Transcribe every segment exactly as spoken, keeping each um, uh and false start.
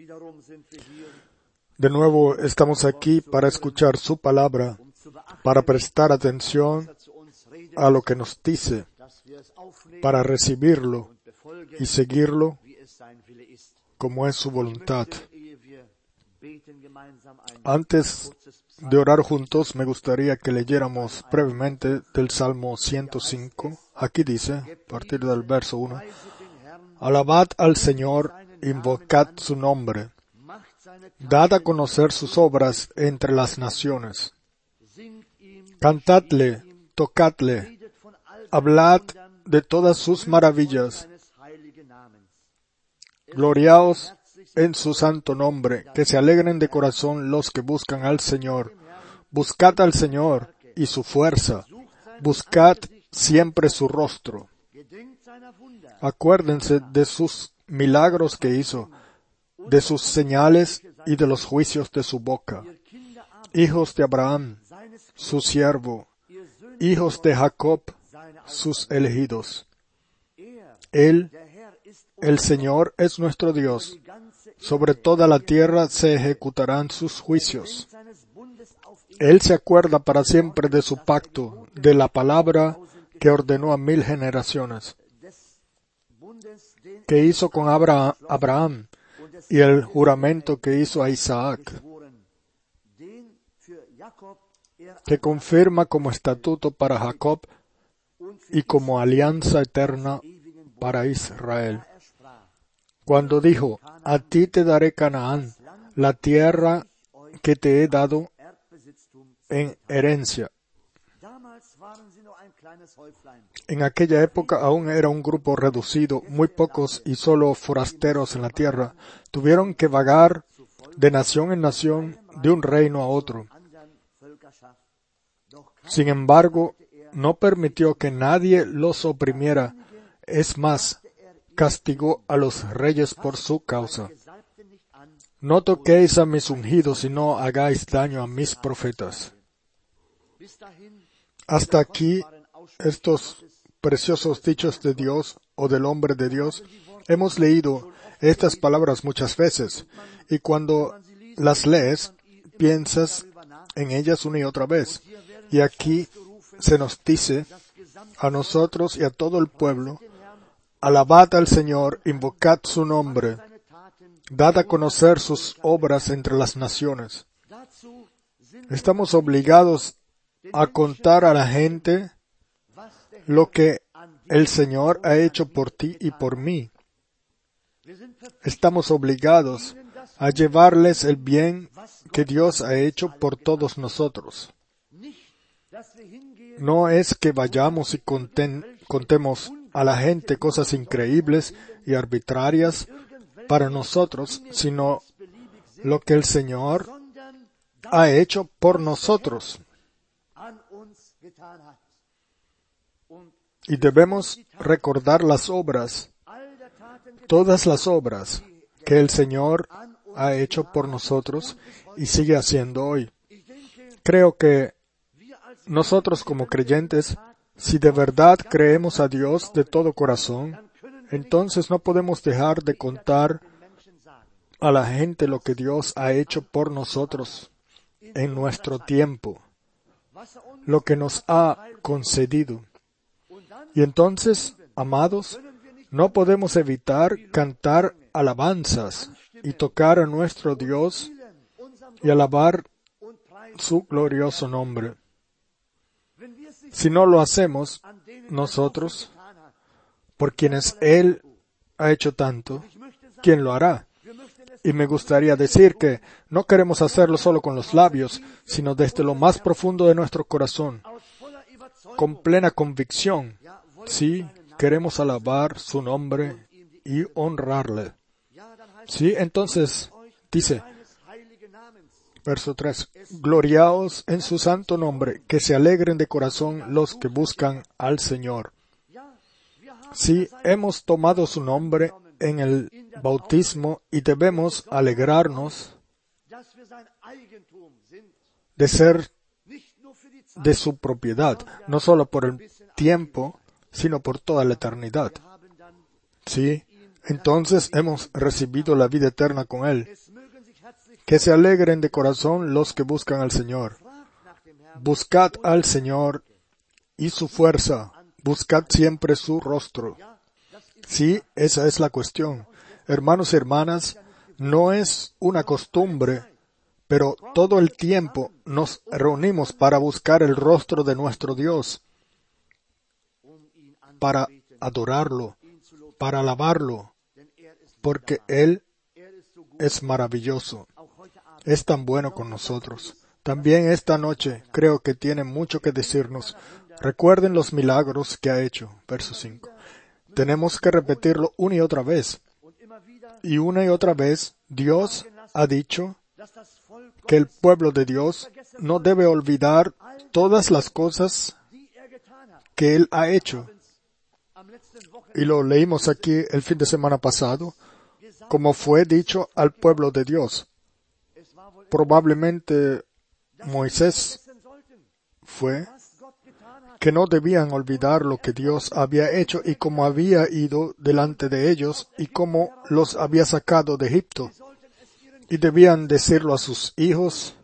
De nuevo estamos aquí para escuchar su palabra, para prestar atención a lo que nos dice, para recibirlo y seguirlo como es su voluntad. Antes de orar juntos, me gustaría que leyéramos brevemente del Salmo ciento cinco. Aquí dice, a partir del verso uno, Alabad al Señor, invocad su nombre. Dad a conocer sus obras entre las naciones. Cantadle, tocadle, hablad de todas sus maravillas. Gloriaos en su santo nombre, que se alegren de corazón los que buscan al Señor. Buscad al Señor y su fuerza. Buscad siempre su rostro. Acuérdense de sus milagros que hizo, de sus señales y de los juicios de su boca. Hijos de Abraham, su siervo, hijos de Jacob, sus elegidos. Él, el Señor, es nuestro Dios. Sobre toda la tierra se ejecutarán sus juicios. Él se acuerda para siempre de su pacto, de la palabra que ordenó a mil generaciones, que hizo con Abra- Abraham, y el juramento que hizo a Isaac, que confirma como estatuto para Jacob y como alianza eterna para Israel. Cuando dijo, a ti te daré Canaán, la tierra que te he dado en herencia. En aquella época aún era un grupo reducido, muy pocos y solo forasteros en la tierra. Tuvieron que vagar de nación en nación, de un reino a otro. Sin embargo, no permitió que nadie los oprimiera. Es más, castigó a los reyes por su causa. No toquéis a mis ungidos y no hagáis daño a mis profetas. Hasta aquí, estos preciosos dichos de Dios o del hombre de Dios, hemos leído estas palabras muchas veces, y cuando las lees, piensas en ellas una y otra vez. Y aquí se nos dice a nosotros y a todo el pueblo, alabad al Señor, invocad su nombre, dad a conocer sus obras entre las naciones. Estamos obligados a contar a la gente lo que el Señor ha hecho por ti y por mí. Estamos obligados a llevarles el bien que Dios ha hecho por todos nosotros. No es que vayamos y conten, contemos a la gente cosas increíbles y arbitrarias para nosotros, sino lo que el Señor ha hecho por nosotros. Y debemos recordar las obras, todas las obras que el Señor ha hecho por nosotros y sigue haciendo hoy. Creo que nosotros como creyentes, si de verdad creemos a Dios de todo corazón, entonces no podemos dejar de contar a la gente lo que Dios ha hecho por nosotros en nuestro tiempo, lo que nos ha concedido. Y entonces, amados, no podemos evitar cantar alabanzas y tocar a nuestro Dios y alabar su glorioso nombre. Si no lo hacemos nosotros, por quienes Él ha hecho tanto, ¿quién lo hará? Y me gustaría decir que no queremos hacerlo solo con los labios, sino desde lo más profundo de nuestro corazón, con plena convicción. Sí, queremos alabar su nombre y honrarle. Sí, entonces, dice, verso tres, gloriaos en su santo nombre, que se alegren de corazón los que buscan al Señor. Sí, hemos tomado su nombre en el bautismo y debemos alegrarnos de ser de su propiedad, no solo por el tiempo, sino por toda la eternidad. Sí, entonces hemos recibido la vida eterna con Él. Que se alegren de corazón los que buscan al Señor. Buscad al Señor y su fuerza. Buscad siempre su rostro. Sí, esa es la cuestión. Hermanos y hermanas, no es una costumbre, pero todo el tiempo nos reunimos para buscar el rostro de nuestro Dios, para adorarlo, para alabarlo, porque Él es maravilloso, es tan bueno con nosotros. También esta noche creo que tiene mucho que decirnos. Recuerden los milagros que ha hecho. Verso cinco. Tenemos que repetirlo una y otra vez. Y una y otra vez Dios ha dicho que el pueblo de Dios no debe olvidar todas las cosas que Él ha hecho. Y lo leímos aquí el fin de semana pasado, como fue dicho al pueblo de Dios. Probablemente Moisés fue que no debían olvidar lo que Dios había hecho y cómo había ido delante de ellos y cómo los había sacado de Egipto. Y debían decirlo a sus hijos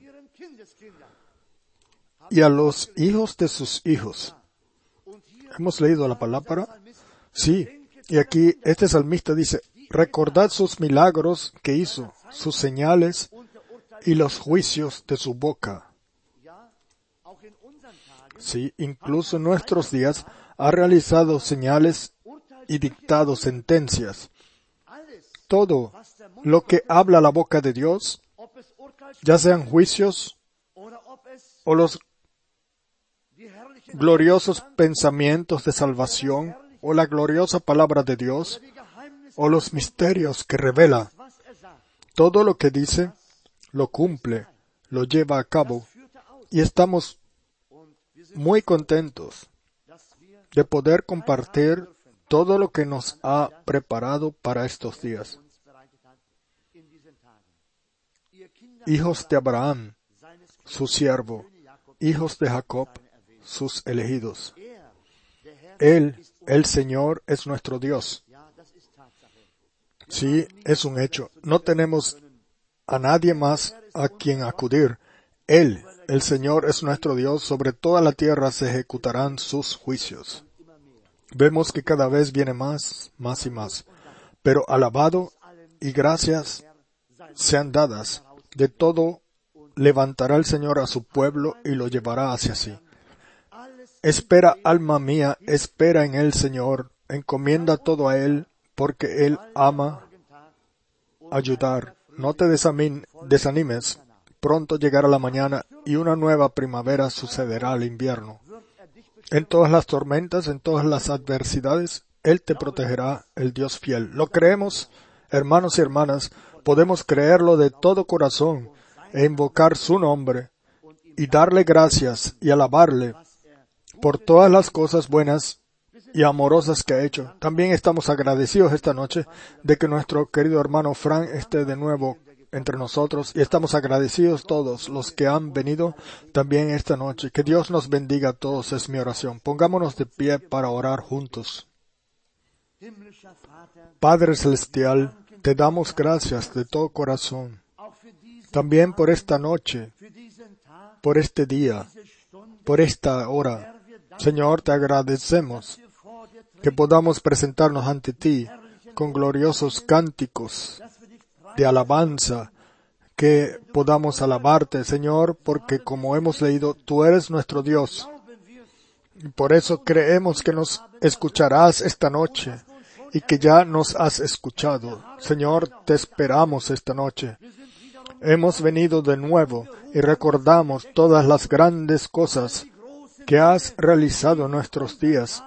y a los hijos de sus hijos. ¿Hemos leído la palabra? Sí. Y aquí este salmista dice, recordad sus milagros que hizo, sus señales y los juicios de su boca. Sí, incluso en nuestros días ha realizado señales y dictado sentencias. Todo lo que habla la boca de Dios, ya sean juicios o los gloriosos pensamientos de salvación o la gloriosa palabra de Dios o los misterios que revela, todo lo que dice lo cumple, lo lleva a cabo y estamos muy contentos de poder compartir todo lo que nos ha preparado para estos días. Hijos de Abraham, su siervo, hijos de Jacob, sus elegidos. Él, el Señor, es nuestro Dios. Sí, es un hecho. No tenemos a nadie más a quien acudir. Él, el Señor, es nuestro Dios. Sobre toda la tierra se ejecutarán sus juicios. Vemos que cada vez viene más, más y más. Pero alabado y gracias sean dadas. De todo levantará el Señor a su pueblo y lo llevará hacia sí. Espera, alma mía, espera en el Señor. Encomienda todo a Él, porque Él ama ayudar. No te desanimes. Pronto llegará la mañana y una nueva primavera sucederá al invierno. En todas las tormentas, en todas las adversidades, Él te protegerá, el Dios fiel. ¿Lo creemos, hermanos y hermanas? Podemos creerlo de todo corazón e invocar su nombre y darle gracias y alabarle por todas las cosas buenas y amorosas que ha hecho. También estamos agradecidos esta noche de que nuestro querido hermano Frank esté de nuevo entre nosotros y estamos agradecidos todos los que han venido también esta noche. Que Dios nos bendiga a todos, es mi oración. Pongámonos de pie para orar juntos. Padre Celestial, te damos gracias de todo corazón, también por esta noche, por este día, por esta hora. Señor, te agradecemos que podamos presentarnos ante ti con gloriosos cánticos de alabanza, que podamos alabarte, Señor, porque como hemos leído, tú eres nuestro Dios. Y por eso creemos que nos escucharás esta noche y que ya nos has escuchado. Señor, te esperamos esta noche. Hemos venido de nuevo y recordamos todas las grandes cosas que has realizado en nuestros días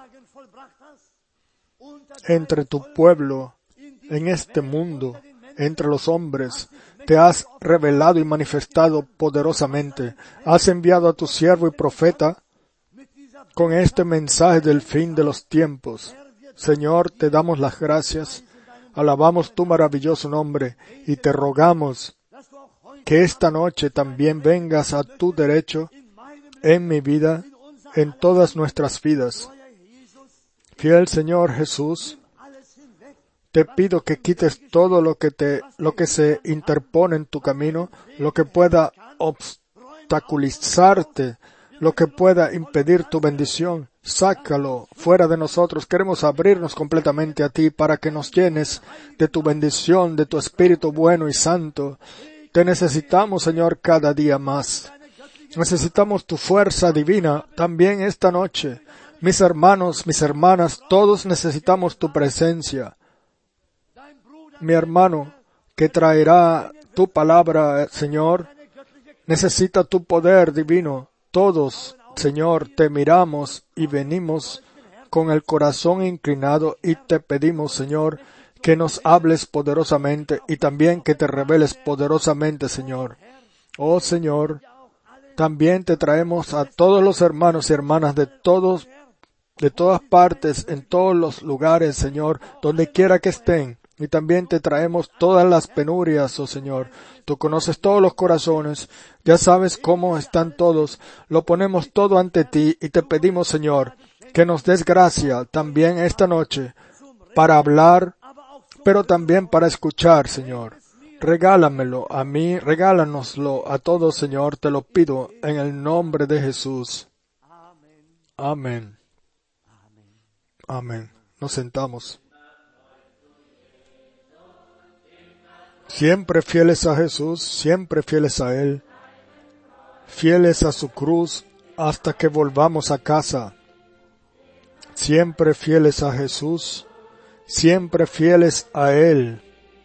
entre tu pueblo, en este mundo, entre los hombres. Te has revelado y manifestado poderosamente. Has enviado a tu siervo y profeta con este mensaje del fin de los tiempos. Señor, te damos las gracias, alabamos tu maravilloso nombre y te rogamos que esta noche también vengas a tu derecho en mi vida, en todas nuestras vidas. Fiel Señor Jesús, Te pido que quites todo lo que te, lo que se interpone en tu camino, lo que pueda obstaculizarte, lo que pueda impedir tu bendición. Sácalo fuera de nosotros. Queremos abrirnos completamente a ti para que nos llenes de tu bendición, de tu Espíritu bueno y santo. Te necesitamos, Señor, cada día más. Necesitamos tu fuerza divina también esta noche. Mis hermanos, mis hermanas, todos necesitamos tu presencia. Mi hermano que traerá tu palabra, Señor, necesita tu poder divino. Todos, Señor, te miramos y venimos con el corazón inclinado y te pedimos, Señor, que nos hables poderosamente y también que te reveles poderosamente, Señor. Oh, Señor, también te traemos a todos los hermanos y hermanas de todos, de todas partes, en todos los lugares, Señor, donde quiera que estén. Y también te traemos todas las penurias, oh Señor. Tú conoces todos los corazones, ya sabes cómo están todos. Lo ponemos todo ante ti y te pedimos, Señor, que nos des gracia también esta noche para hablar, pero también para escuchar, Señor. Regálamelo a mí, regálanoslo a todos, Señor, te lo pido en el nombre de Jesús. Amén. Amén. Nos sentamos. Siempre fieles a Jesús, siempre fieles a Él, fieles a su cruz hasta que volvamos a casa. Siempre fieles a Jesús, siempre fieles a Él.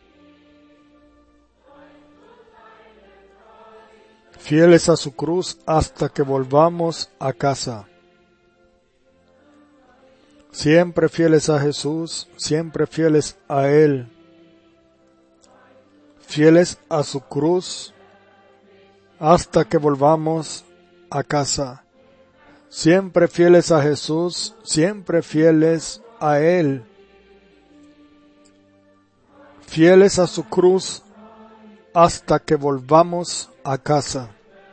Fieles a su cruz hasta que volvamos a casa. Siempre fieles a Jesús, siempre fieles a Él. Fieles a su cruz hasta que volvamos a casa. Siempre fieles a Jesús, siempre fieles a Él. Fieles a su cruz hasta que volvamos a casa.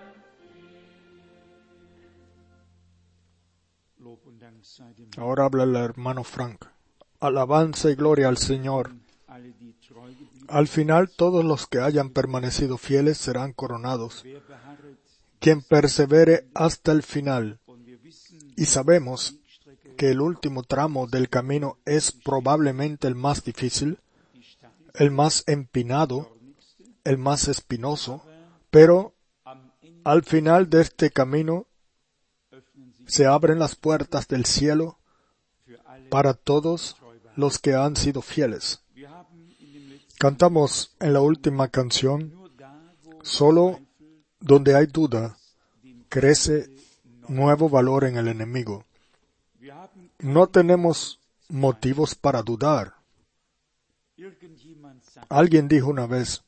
Ahora habla el hermano Frank. Alabanza y gloria al Señor. Al final todos los que hayan permanecido fieles serán coronados. Quien persevere hasta el final. Y sabemos que el último tramo del camino es probablemente el más difícil, el más empinado, el más espinoso, pero al final de este camino se abren las puertas del cielo para todos los que han sido fieles. Cantamos en la última canción, solo donde hay duda, crece nuevo valor en el enemigo. No tenemos motivos para dudar. Alguien dijo una vez,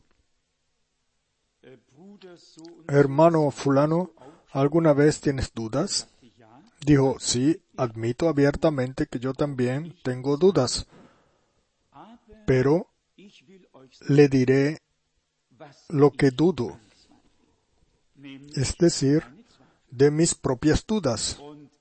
hermano fulano, ¿alguna vez tienes dudas? Dijo, sí, admito abiertamente que yo también tengo dudas, pero le diré lo que dudo, es decir, de mis propias dudas.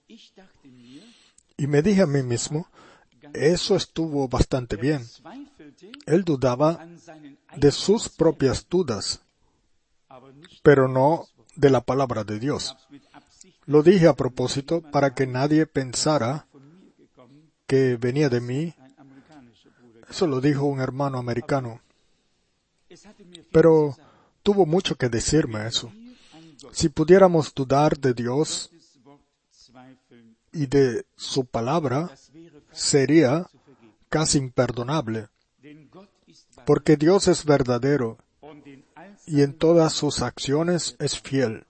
Y me dije a mí mismo, eso estuvo bastante bien. Él dudaba de sus propias dudas, pero no de la palabra de Dios. Lo dije a propósito para que nadie pensara que venía de mí. Eso lo dijo un hermano americano. Pero tuvo mucho que decirme eso. Si pudiéramos dudar de Dios y de su palabra, sería casi imperdonable, porque Dios es verdadero y en todas sus acciones es fiel.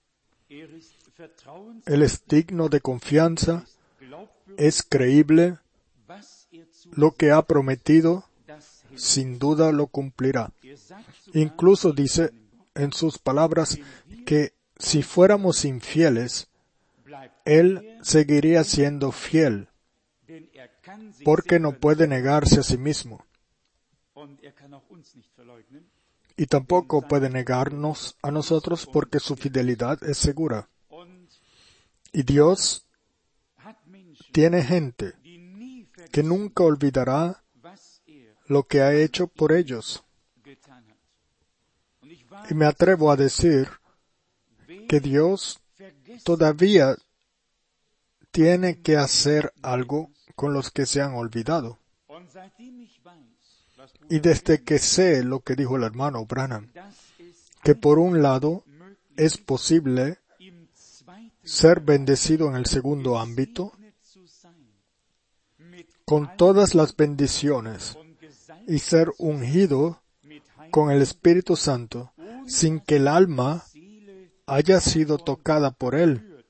Él es digno de confianza, es creíble, lo que ha prometido, sin duda lo cumplirá. Incluso dice en sus palabras que si fuéramos infieles, Él seguiría siendo fiel, porque no puede negarse a sí mismo. Y tampoco puede negarnos a nosotros porque su fidelidad es segura. Y Dios tiene gente que nunca olvidará lo que ha hecho por ellos. Y me atrevo a decir que Dios todavía tiene que hacer algo con los que se han olvidado. Y desde que sé lo que dijo el hermano Branham, que por un lado es posible ser bendecido en el segundo ámbito, con todas las bendiciones, y ser ungido con el Espíritu Santo, sin que el alma haya sido tocada por Él.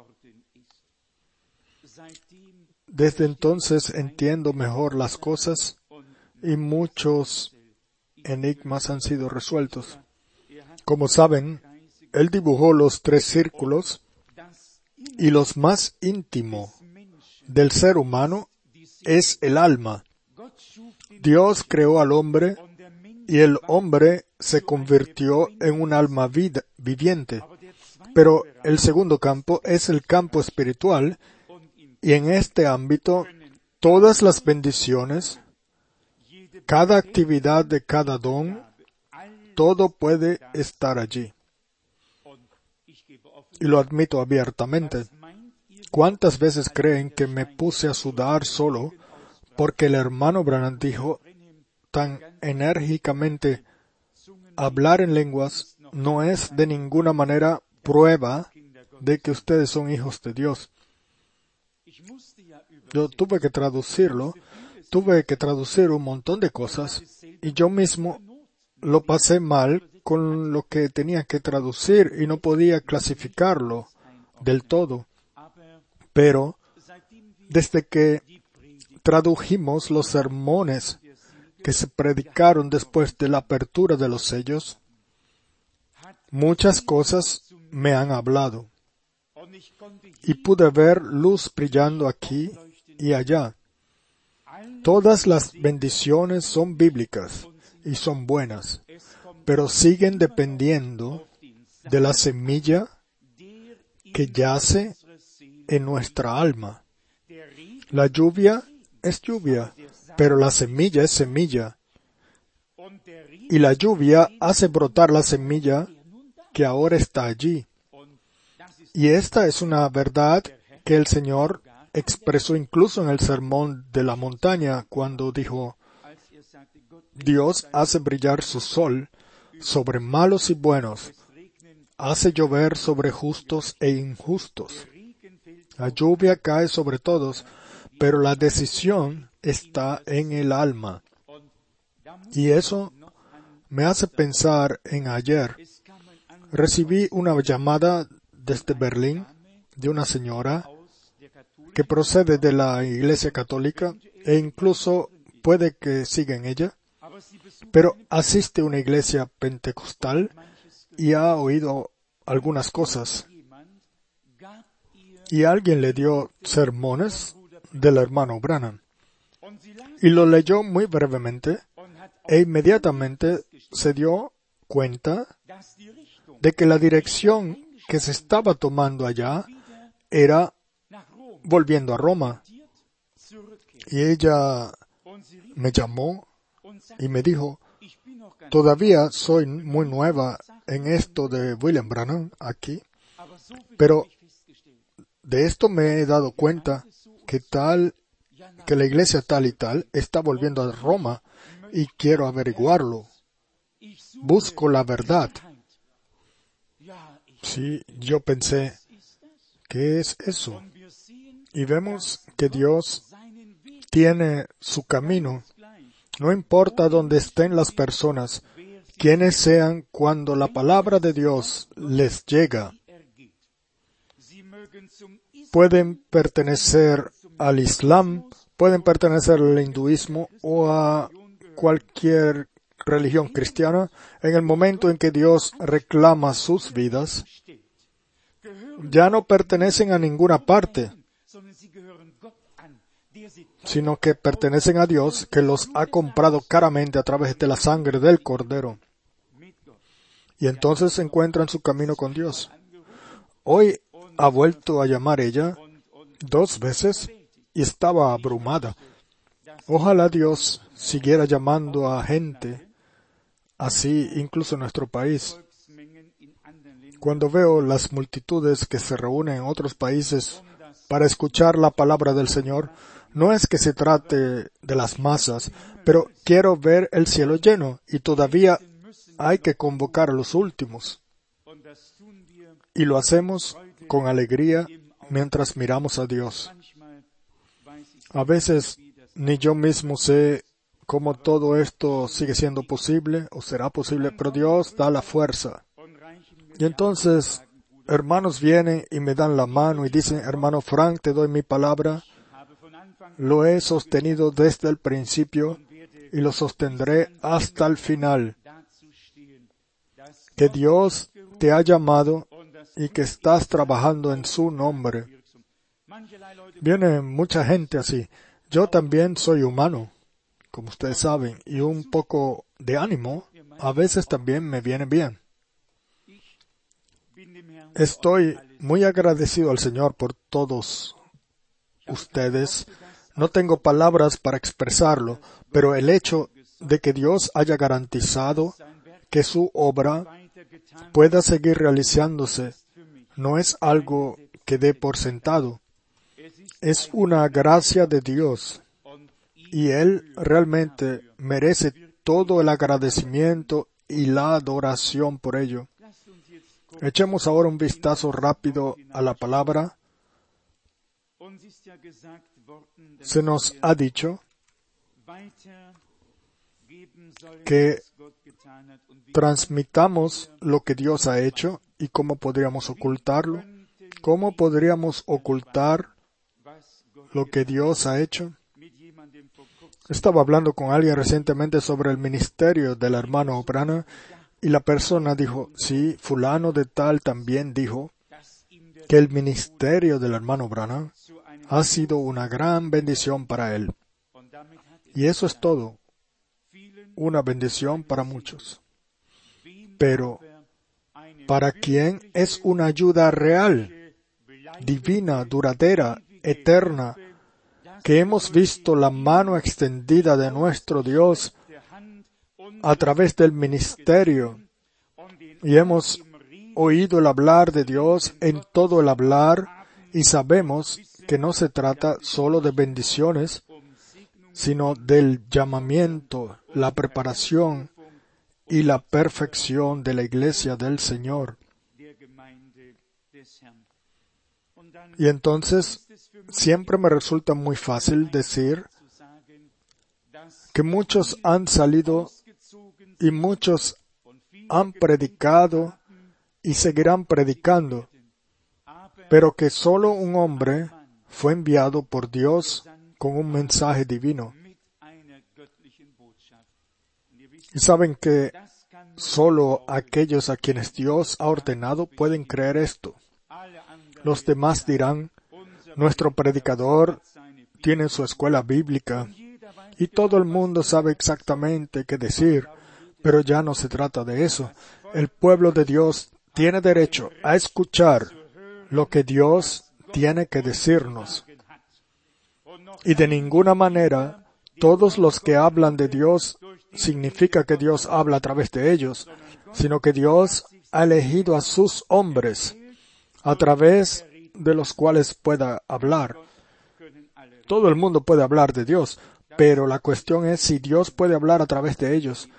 Desde entonces entiendo mejor las cosas y muchos enigmas han sido resueltos. Como saben, Él dibujó los tres círculos y los más íntimo del ser humano es el alma. Dios creó al hombre y el hombre se convirtió en un alma vida, viviente. Pero el segundo campo es el campo espiritual y en este ámbito todas las bendiciones, cada actividad de cada don, todo puede estar allí. Y lo admito abiertamente. ¿Cuántas veces creen que me puse a sudar solo porque el hermano Branham dijo tan enérgicamente, hablar en lenguas no es de ninguna manera prueba de que ustedes son hijos de Dios? Yo tuve que traducirlo, tuve que traducir un montón de cosas y yo mismo lo pasé mal con lo que tenía que traducir y no podía clasificarlo del todo. Pero desde que tradujimos los sermones que se predicaron después de la apertura de los sellos, muchas cosas me han hablado y pude ver luz brillando aquí y allá. Todas las bendiciones son bíblicas y son buenas, pero siguen dependiendo de la semilla que yace en nuestra alma. La lluvia es lluvia, pero la semilla es semilla. Y la lluvia hace brotar la semilla que ahora está allí. Y esta es una verdad que el Señor expresó incluso en el Sermón de la Montaña, cuando dijo, Dios hace brillar su sol sobre malos y buenos, hace llover sobre justos e injustos. La lluvia cae sobre todos, pero la decisión está en el alma. Y eso me hace pensar en ayer. Recibí una llamada desde Berlín de una señora que procede de la Iglesia Católica e incluso puede que siga en ella, pero asiste a una iglesia pentecostal y ha oído algunas cosas. Y alguien le dio sermones del hermano Branham. Y lo leyó muy brevemente e inmediatamente se dio cuenta de que la dirección que se estaba tomando allá era volviendo a Roma. Y ella me llamó y me dijo, todavía soy muy nueva en esto de William Branham aquí, pero de esto me he dado cuenta que tal, que la iglesia tal y tal está volviendo a Roma y quiero averiguarlo. Busco la verdad. Sí, yo pensé, ¿qué es eso? Y vemos que Dios tiene su camino. No importa dónde estén las personas, quienes sean cuando la palabra de Dios les llega. Pueden pertenecer al Islam, pueden pertenecer al hinduismo o a cualquier religión cristiana. En el momento en que Dios reclama sus vidas, ya no pertenecen a ninguna parte, sino que pertenecen a Dios, que los ha comprado caramente a través de la sangre del Cordero. Y entonces se encuentran su camino con Dios. Hoy ha vuelto a llamar ella dos veces y estaba abrumada. Ojalá Dios siguiera llamando a gente así, incluso en nuestro país. Cuando veo las multitudes que se reúnen en otros países para escuchar la palabra del Señor, no es que se trate de las masas, pero quiero ver el cielo lleno y todavía hay que convocar a los últimos. Y lo hacemos con alegría mientras miramos a Dios. A veces ni yo mismo sé cómo todo esto sigue siendo posible o será posible, pero Dios da la fuerza. Y entonces, hermanos vienen y me dan la mano y dicen, hermano Frank, te doy mi palabra. Lo he sostenido desde el principio y lo sostendré hasta el final. Que Dios te ha llamado y que estás trabajando en su nombre. Viene mucha gente así. Yo también soy humano, como ustedes saben, y un poco de ánimo a veces también me viene bien. Estoy muy agradecido al Señor por todos ustedes. No tengo palabras para expresarlo, pero el hecho de que Dios haya garantizado que su obra pueda seguir realizándose no es algo que dé por sentado. Es una gracia de Dios y Él realmente merece todo el agradecimiento y la adoración por ello. Echemos ahora un vistazo rápido a la palabra. Se nos ha dicho que transmitamos lo que Dios ha hecho y cómo podríamos ocultarlo. ¿Cómo podríamos ocultar lo que Dios ha hecho? Estaba hablando con alguien recientemente sobre el ministerio del hermano Branham y la persona dijo, sí, fulano de tal también dijo que el ministerio del hermano Branham ha sido una gran bendición para él. Y eso es todo, una bendición para muchos. Pero, ¿para quién es una ayuda real, divina, duradera, eterna, que hemos visto la mano extendida de nuestro Dios a través del ministerio y hemos oído el hablar de Dios en todo el hablar y sabemos que no se trata solo de bendiciones, sino del llamamiento, la preparación y la perfección de la iglesia del Señor? Y entonces, siempre me resulta muy fácil decir que muchos han salido y muchos han predicado y seguirán predicando, pero que solo un hombre fue enviado por Dios con un mensaje divino. Y saben que solo aquellos a quienes Dios ha ordenado pueden creer esto. Los demás dirán, nuestro predicador tiene su escuela bíblica y todo el mundo sabe exactamente qué decir, pero ya no se trata de eso. El pueblo de Dios tiene derecho a escuchar lo que Dios tiene que decirnos. Y de ninguna manera todos los que hablan de Dios significa que Dios habla a través de ellos, sino que Dios ha elegido a sus hombres a través de los cuales pueda hablar. Todo el mundo puede hablar de Dios, pero la cuestión es si Dios puede hablar a través de ellos.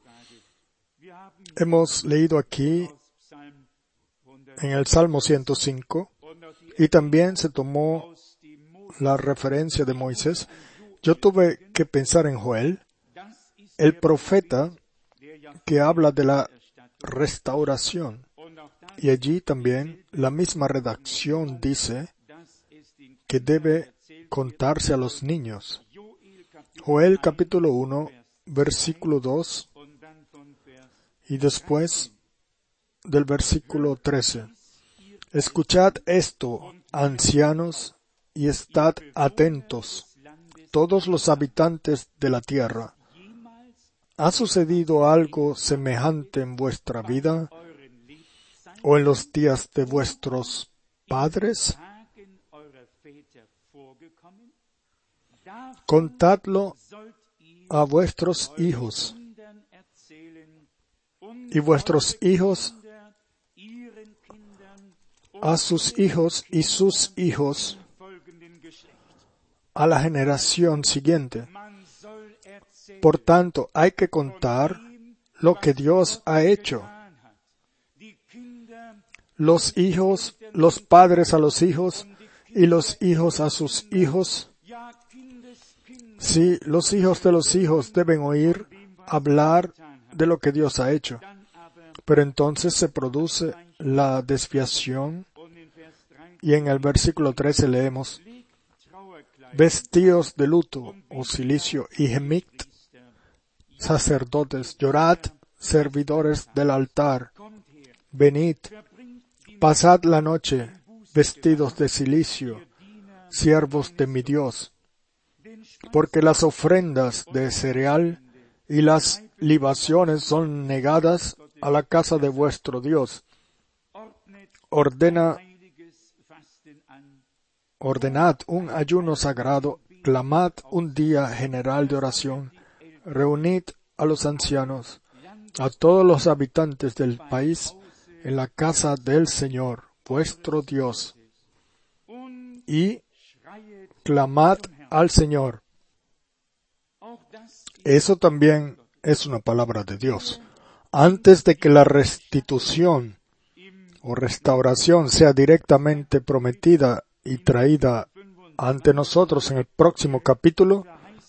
Hemos leído aquí en el Salmo ciento cinco y también se tomó la referencia de Moisés. Yo tuve que pensar en Joel, el profeta que habla de la restauración. Y allí también la misma redacción dice que debe contarse a los niños. Joel capítulo uno, versículo dos, y después del versículo trece. Escuchad esto, ancianos, y estad atentos, todos los habitantes de la tierra. ¿Ha sucedido algo semejante en vuestra vida o en los días de vuestros padres? Contadlo a vuestros hijos, y vuestros hijos a sus hijos y sus hijos a la generación siguiente. Por tanto, hay que contar lo que Dios ha hecho. Los hijos, los padres a los hijos y los hijos a sus hijos. Sí, los hijos de los hijos deben oír hablar de lo que Dios ha hecho. Pero entonces se produce la desviación y en el versículo trece leemos: vestíos de luto, o cilicio, y gemid, sacerdotes, llorad, servidores del altar, venid, pasad la noche, vestidos de cilicio, siervos de mi Dios, porque las ofrendas de cereal y las libaciones son negadas a la casa de vuestro Dios. Ordena, ordenad un ayuno sagrado, clamad un día general de oración, reunid a los ancianos, a todos los habitantes del país, en la casa del Señor, vuestro Dios, y clamad al Señor. Eso también es una palabra de Dios. Antes de que la restitución o restauración sea directamente prometida y traída ante nosotros en el próximo capítulo,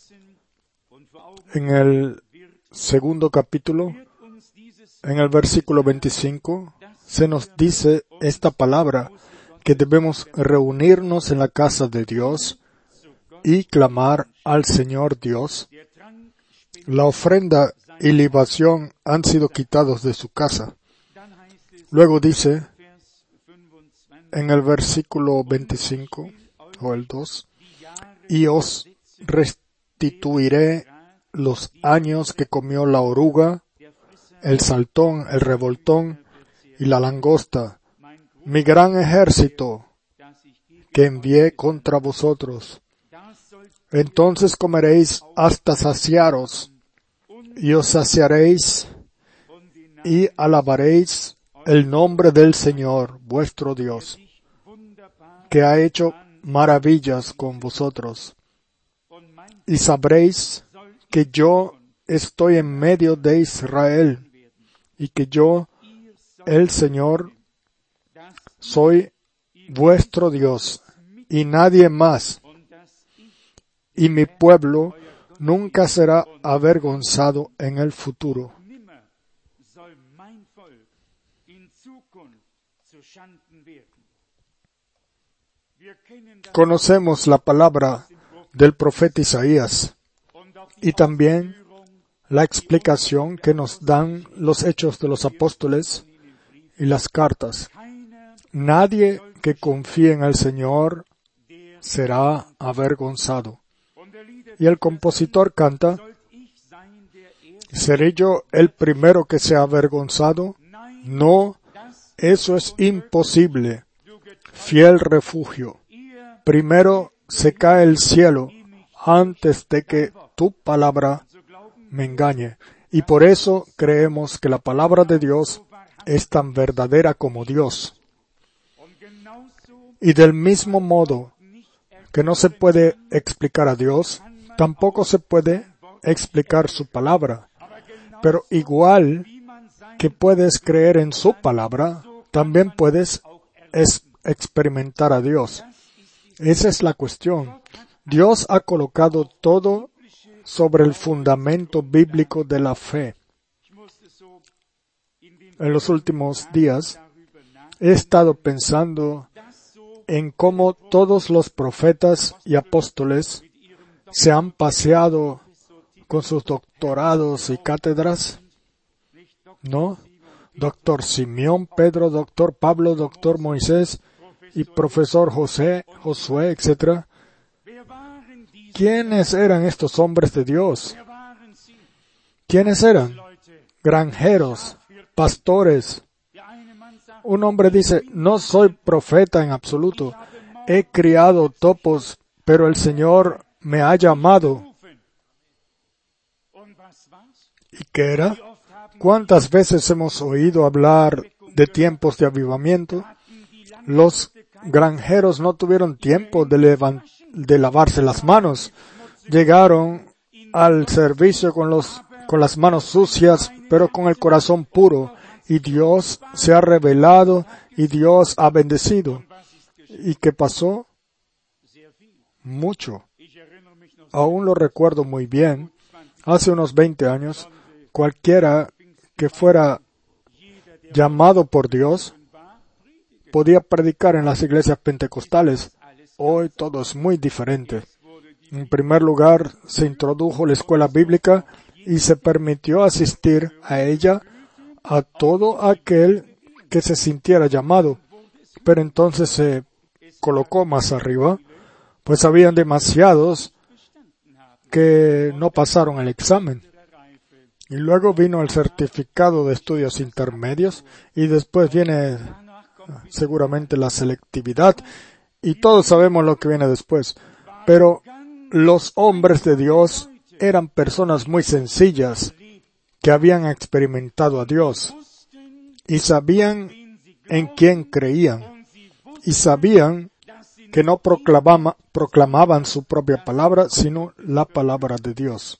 en el segundo capítulo, en el versículo veinticinco, se nos dice esta palabra, que debemos reunirnos en la casa de Dios y clamar al Señor Dios. La ofrenda y libación han sido quitados de su casa. Luego dice, en el versículo veinticinco, o el dos, y os restituiré los años que comió la oruga, el saltón, el revoltón y la langosta, mi gran ejército que envié contra vosotros. Entonces comeréis hasta saciaros, y os saciaréis, y alabaréis el nombre del Señor, vuestro Dios, que ha hecho maravillas con vosotros. Y sabréis que yo estoy en medio de Israel, y que yo, el Señor, soy vuestro Dios, y nadie más. Y mi pueblo nunca será avergonzado en el futuro. Conocemos la palabra del profeta Isaías y también la explicación que nos dan los Hechos de los Apóstoles y las cartas. Nadie que confíe en el Señor será avergonzado. Y el compositor canta, ¿seré yo el primero que sea avergonzado? No, eso es imposible. Fiel refugio. Primero se cae el cielo antes de que tu palabra me engañe. Y por eso creemos que la palabra de Dios es tan verdadera como Dios. Y del mismo modo que no se puede explicar a Dios, tampoco se puede explicar su palabra. Pero igual que puedes creer en su palabra, también puedes es- experimentar a Dios. Esa es la cuestión. Dios ha colocado todo sobre el fundamento bíblico de la fe. En los últimos días he estado pensando en cómo todos los profetas y apóstoles se han paseado con sus doctorados y cátedras, ¿no? Doctor Simeón, Pedro, doctor Pablo, doctor Moisés y profesor José, Josué, etcétera. ¿Quiénes eran estos hombres de Dios? ¿Quiénes eran? Granjeros, pastores. Un hombre dice, no soy profeta en absoluto. He criado topos, pero el Señor me ha llamado. ¿Y qué era? ¿Cuántas veces hemos oído hablar de tiempos de avivamiento? Los granjeros no tuvieron tiempo de, levan- de lavarse las manos. Llegaron al servicio con, los, con las manos sucias, pero con el corazón puro. Y Dios se ha revelado y Dios ha bendecido. ¿Y qué pasó? Mucho. Aún lo recuerdo muy bien. Hace unos veinte años, cualquiera que fuera llamado por Dios podía predicar en las iglesias pentecostales. Hoy todo es muy diferente. En primer lugar, se introdujo la escuela bíblica y se permitió asistir a ella a todo aquel que se sintiera llamado. Pero entonces se colocó más arriba, pues habían demasiados que no pasaron el examen. Y luego vino el certificado de estudios intermedios y después viene seguramente la selectividad y todos sabemos lo que viene después. Pero los hombres de Dios eran personas muy sencillas que habían experimentado a Dios y sabían en quién creían y sabían que no proclamaba, proclamaban su propia palabra, sino la palabra de Dios.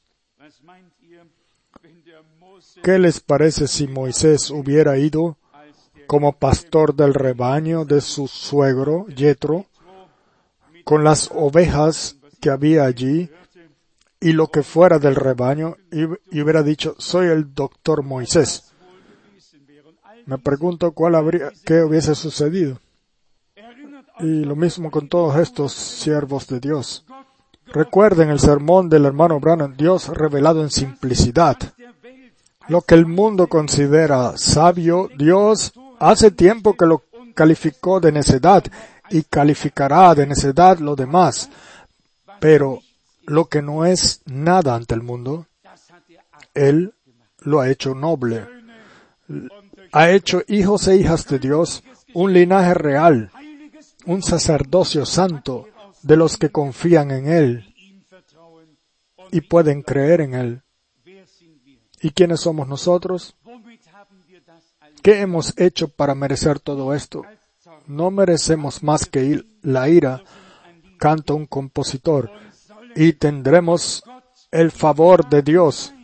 ¿Qué les parece si Moisés hubiera ido como pastor del rebaño de su suegro, Yetro, con las ovejas que había allí y lo que fuera del rebaño, y, y hubiera dicho, soy el doctor Moisés? Me pregunto cuál habría, qué hubiese sucedido. Y lo mismo con todos estos siervos de Dios. Recuerden el sermón del hermano Branham, Dios revelado en simplicidad. Lo que el mundo considera sabio, Dios hace tiempo que lo calificó de necedad y calificará de necedad lo demás. Pero lo que no es nada ante el mundo, Él lo ha hecho noble. Ha hecho hijos e hijas de Dios, un linaje real, un sacerdocio santo de los que confían en Él y pueden creer en Él. ¿Y quiénes somos nosotros? ¿Qué hemos hecho para merecer todo esto? No merecemos más que la ira, canta un compositor, y tendremos el favor de Dios.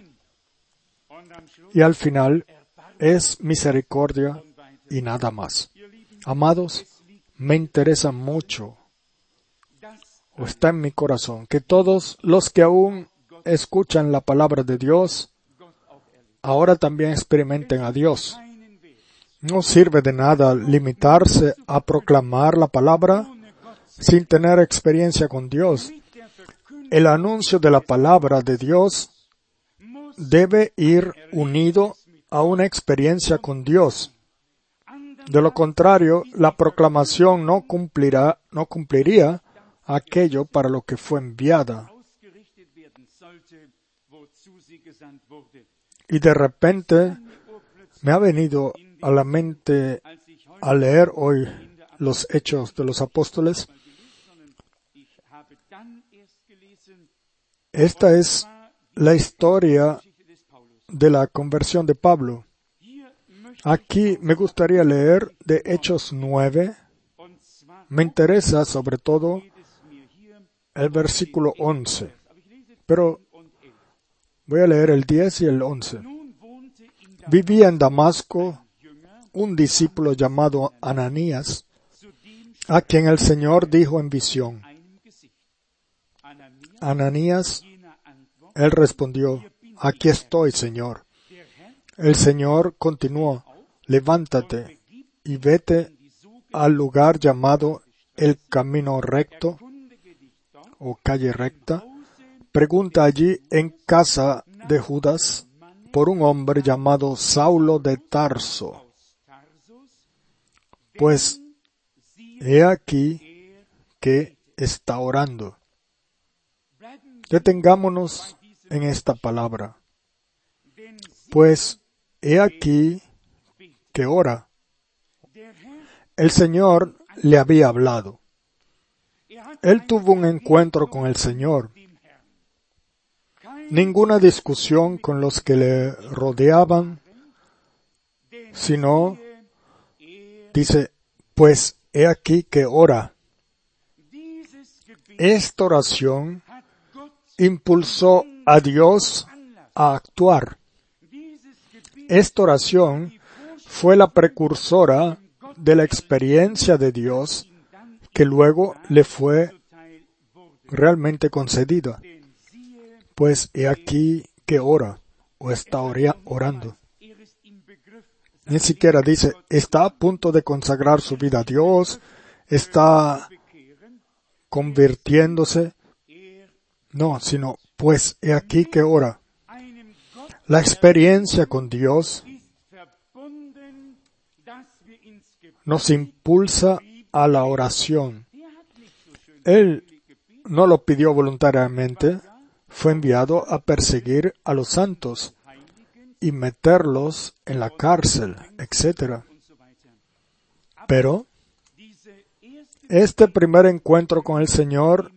Y al final es misericordia y nada más. Amados, me interesa mucho, o está en mi corazón, que todos los que aún escuchan la palabra de Dios, ahora también experimenten a Dios. No sirve de nada limitarse a proclamar la palabra sin tener experiencia con Dios. El anuncio de la palabra de Dios debe ir unido a una experiencia con Dios. De lo contrario, la proclamación no cumplirá, no cumpliría aquello para lo que fue enviada. Y de repente me ha venido a la mente al leer hoy los Hechos de los Apóstoles. Esta es la historia de la conversión de Pablo. Aquí me gustaría leer de Hechos nueve. Me interesa sobre todo el versículo once. Pero voy a leer el diez y el once. Vivía en Damasco un discípulo llamado Ananías, a quien el Señor dijo en visión: Ananías, él respondió: aquí estoy, Señor. El Señor continuó: levántate y vete al lugar llamado el Camino Recto o Calle Recta. Pregunta allí en casa de Judas por un hombre llamado Saulo de Tarso. Pues he aquí que está orando. Detengámonos en esta palabra. Pues he aquí que ora. El Señor le había hablado. Él tuvo un encuentro con el Señor ninguna discusión con los que le rodeaban, sino dice, pues he aquí que ora. Esta oración impulsó a Dios a actuar. Esta oración fue la precursora de la experiencia de Dios que luego le fue realmente concedida. Pues he aquí que ora o está orando. Ni siquiera dice, está a punto de consagrar su vida a Dios, está convirtiéndose. No, sino, pues he aquí que ora. La experiencia con Dios nos impulsa a la oración. Él no lo pidió voluntariamente, fue enviado a perseguir a los santos y meterlos en la cárcel, etcétera. Pero este primer encuentro con el Señor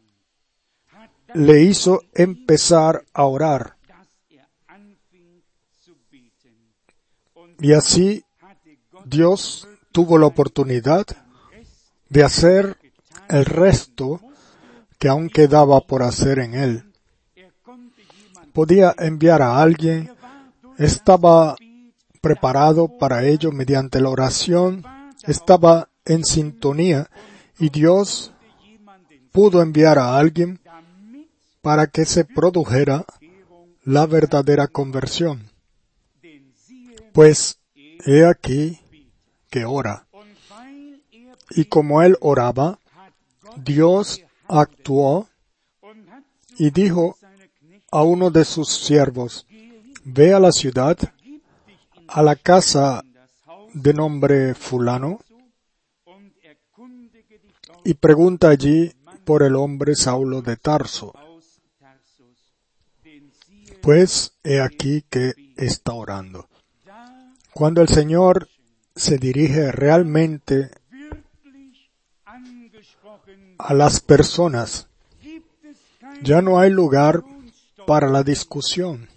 le hizo empezar a orar. Y así Dios tuvo la oportunidad de hacer el resto que aún quedaba por hacer en él. Podía enviar a alguien, estaba preparado para ello mediante la oración, estaba en sintonía y Dios pudo enviar a alguien para que se produjera la verdadera conversión. Pues he aquí que ora. Y como él oraba, Dios actuó y dijo a uno de sus siervos, ve a la ciudad, a la casa de nombre fulano, y pregunta allí por el hombre Saulo de Tarso. Pues he aquí que está orando. Cuando el Señor se dirige realmente a las personas, ya no hay lugar para la discusión.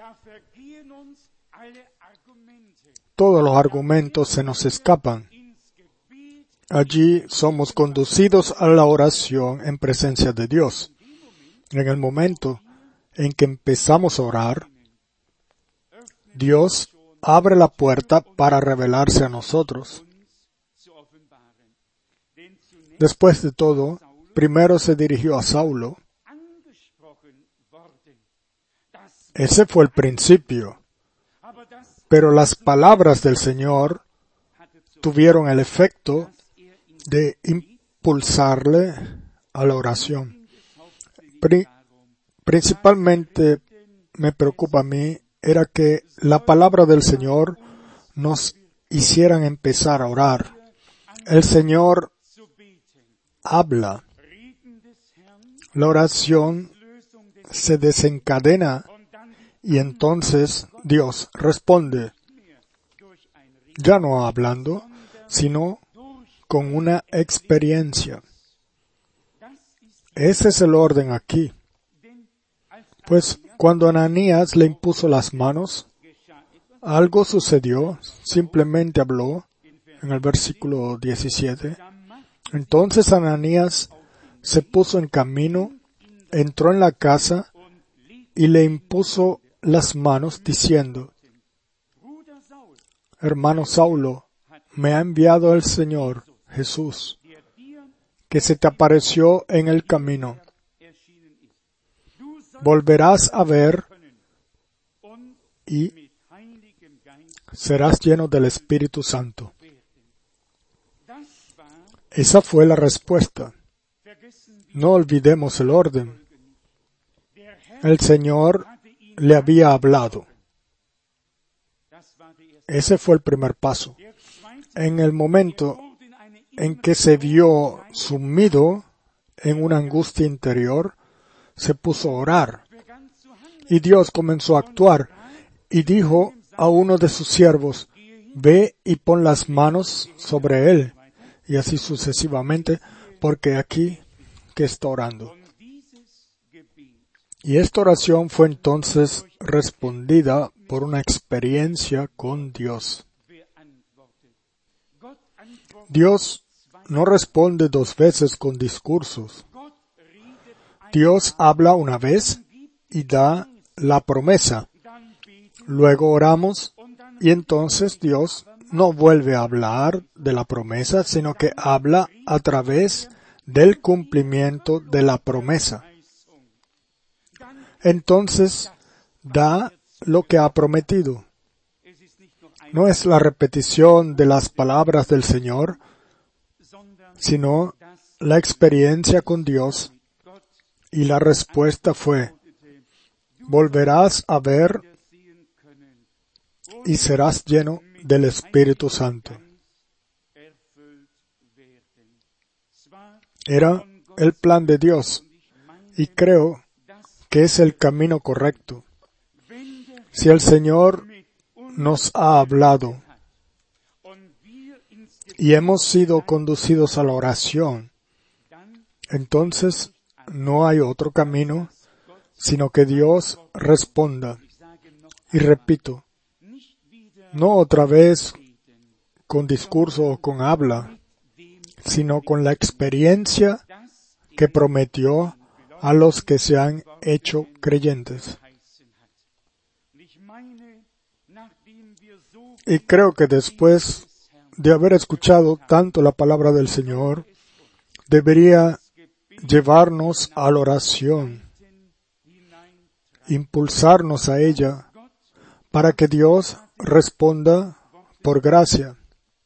Todos los argumentos se nos escapan. Allí somos conducidos a la oración en presencia de Dios. En el momento en que empezamos a orar, Dios abre la puerta para revelarse a nosotros. Después de todo, primero se dirigió a Saulo. Ese fue el principio. Pero las palabras del Señor tuvieron el efecto de impulsarle a la oración. Pri- principalmente me preocupa a mí era que la palabra del Señor nos hicieran empezar a orar. El Señor habla. La oración se desencadena y entonces Dios responde, ya no hablando, sino con una experiencia. Ese es el orden aquí. Pues cuando Ananías le impuso las manos, algo sucedió, simplemente habló, en el versículo diecisiete. Entonces Ananías se puso en camino, entró en la casa y le impuso las manos diciendo, hermano Saulo, me ha enviado el Señor Jesús, que se te apareció en el camino. Volverás a ver y serás lleno del Espíritu Santo. Esa fue la respuesta. No olvidemos el orden. El Señor le había hablado. Ese fue el primer paso. En el momento en que se vio sumido en una angustia interior, se puso a orar. Y Dios comenzó a actuar y dijo a uno de sus siervos, ve y pon las manos sobre él. Y así sucesivamente, porque aquí que está orando. Y esta oración fue entonces respondida por una experiencia con Dios. Dios no responde dos veces con discursos. Dios habla una vez y da la promesa. Luego oramos y entonces Dios no vuelve a hablar de la promesa, sino que habla a través del cumplimiento de la promesa. Entonces da lo que ha prometido. No es la repetición de las palabras del Señor, sino la experiencia con Dios. Y la respuesta fue: volverás a ver y serás lleno del Espíritu Santo. Era el plan de Dios y creo que es el camino correcto. Si el Señor nos ha hablado y hemos sido conducidos a la oración, entonces no hay otro camino sino que Dios responda. Y repito, no otra vez con discurso o con habla, sino con la experiencia que prometió a los que se han hecho creyentes. Y creo que después de haber escuchado tanto la palabra del Señor, debería llevarnos a la oración, impulsarnos a ella, para que Dios responda por gracia.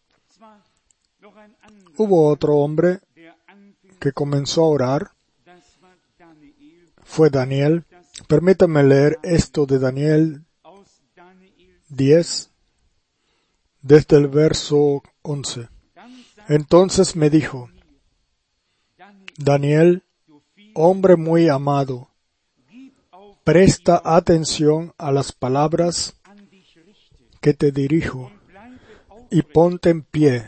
Hubo otro hombre que comenzó a orar, fue Daniel. Permítanme leer esto de Daniel diez, desde el verso once. Entonces me dijo: Daniel, hombre muy amado, presta atención a las palabras que te dirijo y ponte en pie,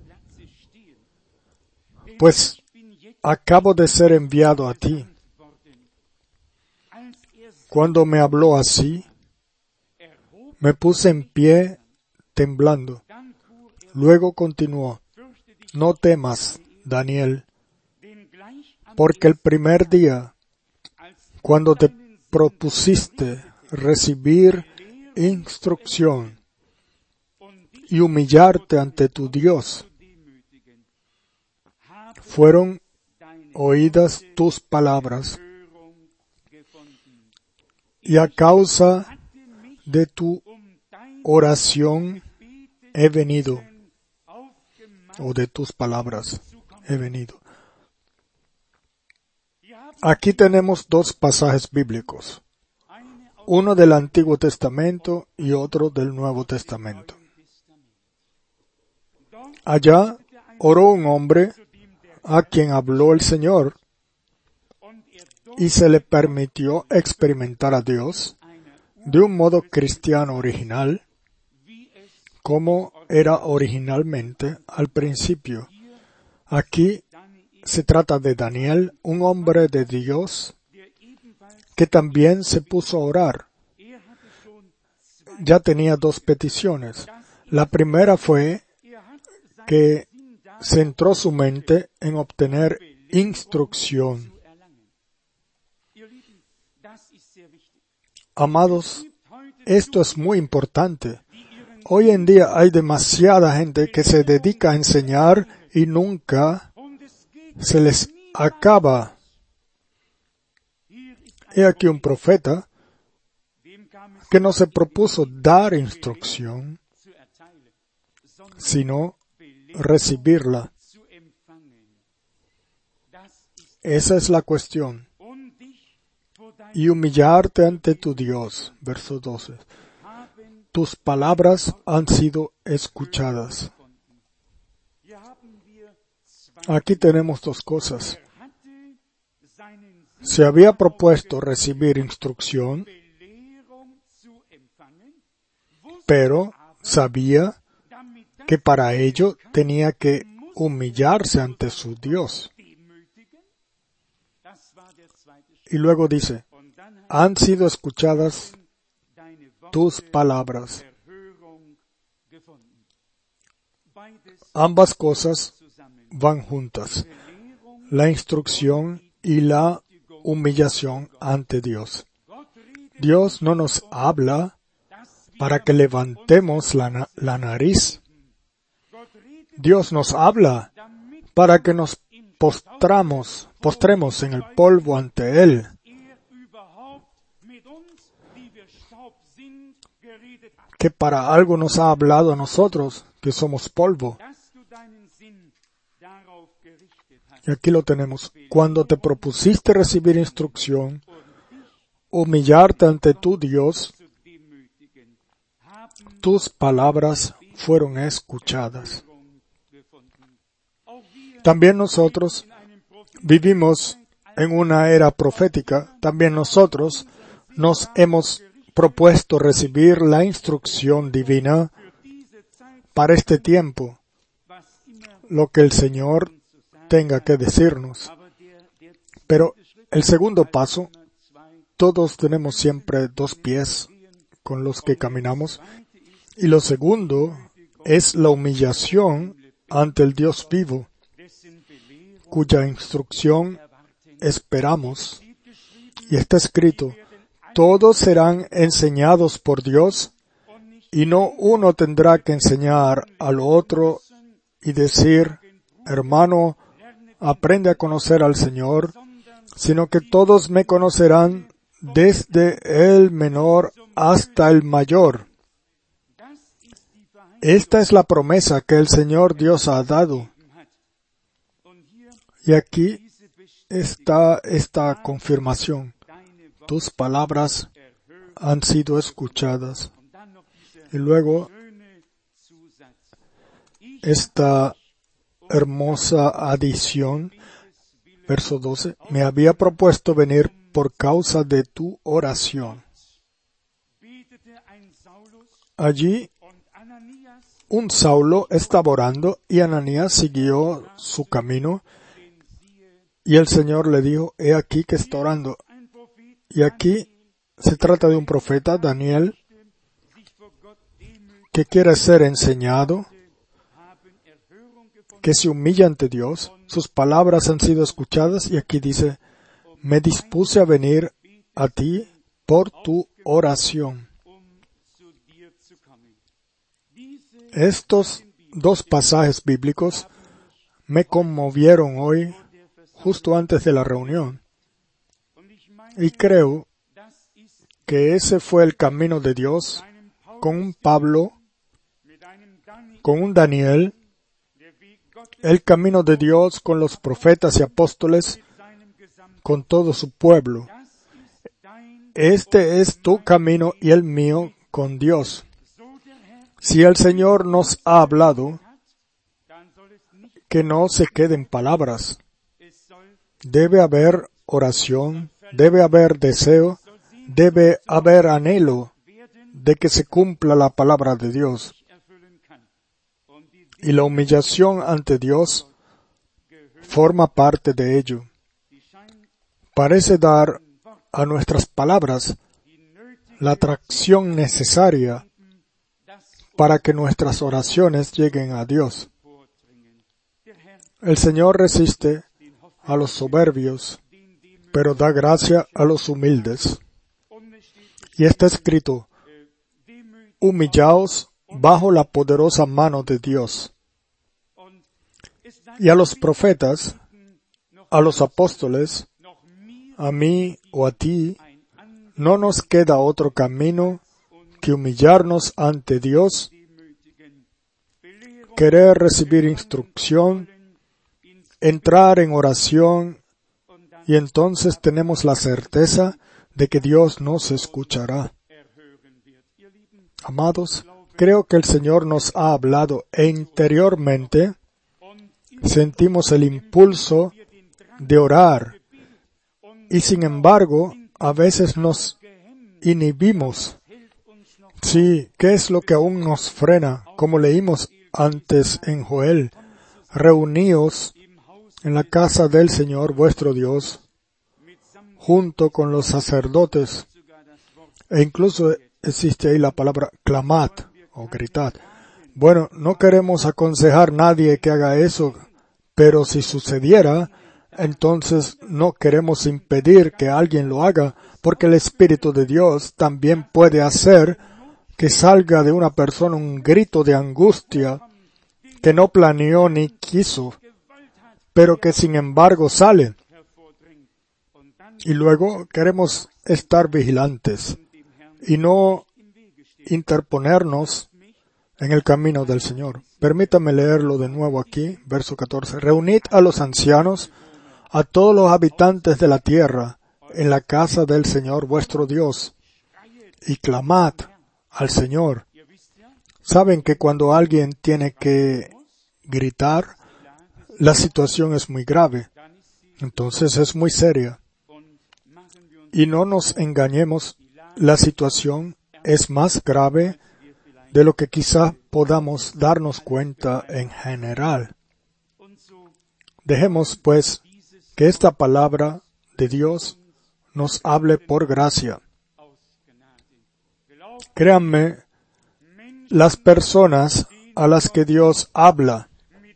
pues acabo de ser enviado a ti. Cuando me habló así, me puse en pie temblando. Luego continuó: no temas, Daniel, porque el primer día, cuando te propusiste recibir instrucción y humillarte ante tu Dios, fueron oídas tus palabras, y a causa de tu oración he venido, o de tus palabras he venido. Aquí tenemos dos pasajes bíblicos, uno del Antiguo Testamento y otro del Nuevo Testamento. Allá oró un hombre a quien habló el Señor y se le permitió experimentar a Dios de un modo cristiano original, como era originalmente al principio. Aquí se trata de Daniel, un hombre de Dios que también se puso a orar. Ya tenía dos peticiones. La primera fue que centró su mente en obtener instrucción. Amados, esto es muy importante. Hoy en día hay demasiada gente que se dedica a enseñar y nunca se les acaba. He aquí un profeta que no se propuso dar instrucción, sino recibirla. Esa es la cuestión. Y humillarte ante tu Dios. Verso doce. Tus palabras han sido escuchadas. Aquí tenemos dos cosas. Se había propuesto recibir instrucción, pero sabía que para ello tenía que humillarse ante su Dios. Y luego dice, han sido escuchadas tus palabras. Ambas cosas van juntas, la instrucción y la humillación ante Dios. Dios no nos habla para que levantemos la, na- la nariz. Dios nos habla para que nos postramos, postremos en el polvo ante Él. Que para algo nos ha hablado a nosotros, que somos polvo. Y aquí lo tenemos. Cuando te propusiste recibir instrucción, humillarte ante tu Dios, tus palabras fueron escuchadas. También nosotros vivimos en una era profética. También nosotros nos hemos propuesto recibir la instrucción divina para este tiempo, lo que el Señor tenga que decirnos. Pero el segundo paso, todos tenemos siempre dos pies con los que caminamos, y lo segundo es la humillación ante el Dios vivo, cuya instrucción esperamos. Y está escrito, todos serán enseñados por Dios, y no uno tendrá que enseñar al otro y decir, hermano, aprende a conocer al Señor, sino que todos me conocerán desde el menor hasta el mayor. Esta es la promesa que el Señor Dios ha dado. Y aquí está esta confirmación. Tus palabras han sido escuchadas. Y luego, esta hermosa adición, verso doce, me había propuesto venir por causa de tu oración. Allí, un Saulo estaba orando y Ananías siguió su camino y el Señor le dijo, he aquí que está orando. Y aquí se trata de un profeta, Daniel, que quiere ser enseñado, que se humilla ante Dios. Sus palabras han sido escuchadas y aquí dice, me dispuse a venir a ti por tu oración. Estos dos pasajes bíblicos me conmovieron hoy, justo antes de la reunión. Y creo que ese fue el camino de Dios con un Pablo, con un Daniel, el camino de Dios con los profetas y apóstoles, con todo su pueblo. Este es tu camino y el mío con Dios. Si el Señor nos ha hablado, que no se queden palabras. Debe haber oración, debe haber deseo, debe haber anhelo de que se cumpla la palabra de Dios. Y la humillación ante Dios forma parte de ello. Parece dar a nuestras palabras la atracción necesaria para que nuestras oraciones lleguen a Dios. El Señor resiste a los soberbios, pero da gracia a los humildes. Y está escrito, humillaos bajo la poderosa mano de Dios. Y a los profetas, a los apóstoles, a mí o a ti, no nos queda otro camino que humillarnos ante Dios, querer recibir instrucción, entrar en oración, y entonces tenemos la certeza de que Dios nos escuchará. Amados, creo que el Señor nos ha hablado e interiormente sentimos el impulso de orar y sin embargo a veces nos inhibimos. Sí, ¿qué es lo que aún nos frena? Como leímos antes en Joel, reuníos en la casa del Señor vuestro Dios, junto con los sacerdotes. E incluso existe ahí la palabra clamad o gritad. Bueno, no queremos aconsejar a nadie que haga eso, pero si sucediera, entonces no queremos impedir que alguien lo haga, porque el Espíritu de Dios también puede hacer que salga de una persona un grito de angustia que no planeó ni quiso, pero que sin embargo sale. Y luego queremos estar vigilantes y no interponernos en el camino del Señor. Permítame leerlo de nuevo aquí, verso catorce. Reunid a los ancianos, a todos los habitantes de la tierra, en la casa del Señor vuestro Dios, y clamad al Señor. Saben que cuando alguien tiene que gritar, la situación es muy grave. Entonces es muy seria. Y no nos engañemos, la situación es más grave de lo que quizá podamos darnos cuenta en general. Dejemos, pues, que esta palabra de Dios nos hable por gracia. Créanme, las personas a las que Dios habla,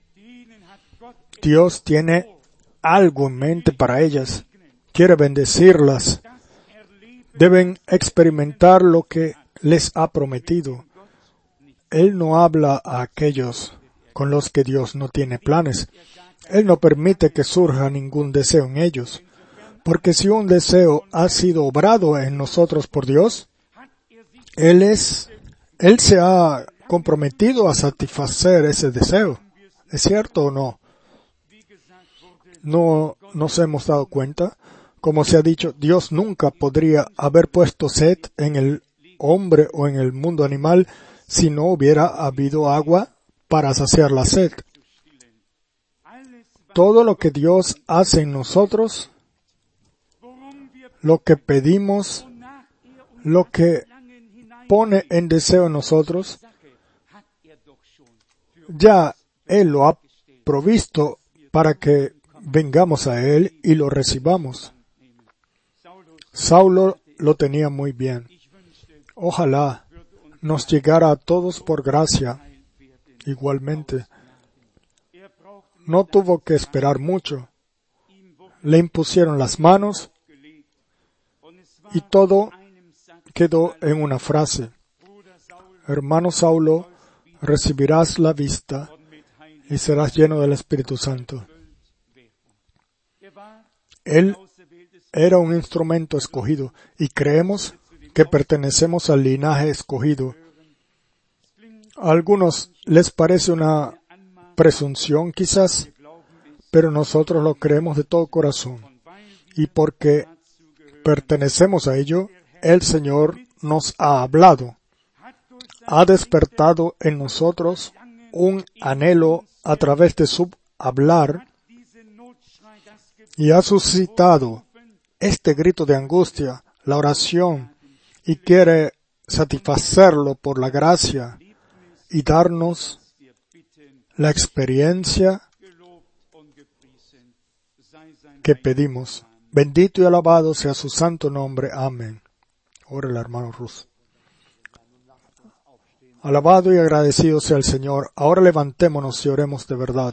Dios tiene algo en mente para ellas, quiere bendecirlas. Deben experimentar lo que les ha prometido. Él no habla a aquellos con los que Dios no tiene planes. Él no permite que surja ningún deseo en ellos. Porque si un deseo ha sido obrado en nosotros por Dios, Él es, Él se ha comprometido a satisfacer ese deseo. ¿Es cierto o no? No nos hemos dado cuenta. Como se ha dicho, Dios nunca podría haber puesto sed en el hombre o en el mundo animal si no hubiera habido agua para saciar la sed. Todo lo que Dios hace en nosotros, lo que pedimos, lo que pone en deseo en nosotros, ya Él lo ha provisto para que vengamos a Él y lo recibamos. Saulo lo tenía muy bien. Ojalá nos llegara a todos por gracia. Igualmente, no tuvo que esperar mucho. Le impusieron las manos y todo quedó en una frase. Hermano Saulo, recibirás la vista y serás lleno del Espíritu Santo. Él era un instrumento escogido y creemos que pertenecemos al linaje escogido. A algunos les parece una presunción quizás, pero nosotros lo creemos de todo corazón. Y porque pertenecemos a ello, el Señor nos ha hablado. Ha despertado en nosotros un anhelo a través de su hablar y ha suscitado este grito de angustia, la oración, y quiere satisfacerlo por la gracia y darnos la experiencia que pedimos. Bendito y alabado sea su santo nombre. Amén. Ora el hermano Rus. Alabado y agradecido sea el Señor. Ahora levantémonos y oremos de verdad.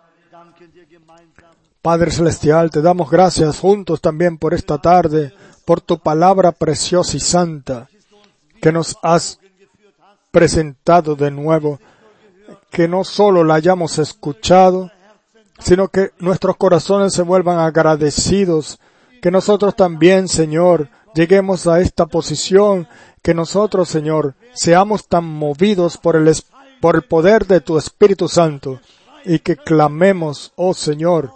Padre Celestial, te damos gracias juntos también por esta tarde, por tu palabra preciosa y santa que nos has presentado de nuevo, que no solo la hayamos escuchado, sino que nuestros corazones se vuelvan agradecidos, que nosotros también, Señor, lleguemos a esta posición, que nosotros, Señor, seamos tan movidos por el, por el poder de tu Espíritu Santo y que clamemos, oh Señor,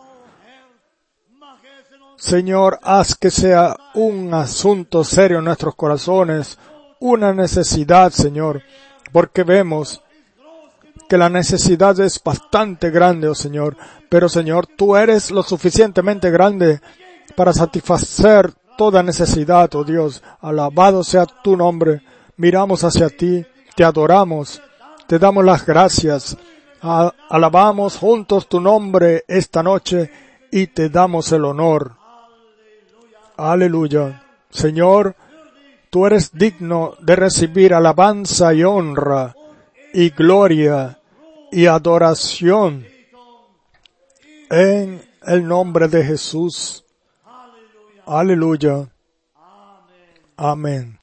Señor, haz que sea un asunto serio en nuestros corazones, una necesidad, Señor, porque vemos que la necesidad es bastante grande, oh Señor, pero Señor, tú eres lo suficientemente grande para satisfacer toda necesidad, oh Dios. Alabado sea tu nombre. Miramos hacia ti, te adoramos, te damos las gracias, alabamos juntos tu nombre esta noche y te damos el honor. Aleluya. Señor, tú eres digno de recibir alabanza y honra y gloria y adoración en el nombre de Jesús. Aleluya. Amén.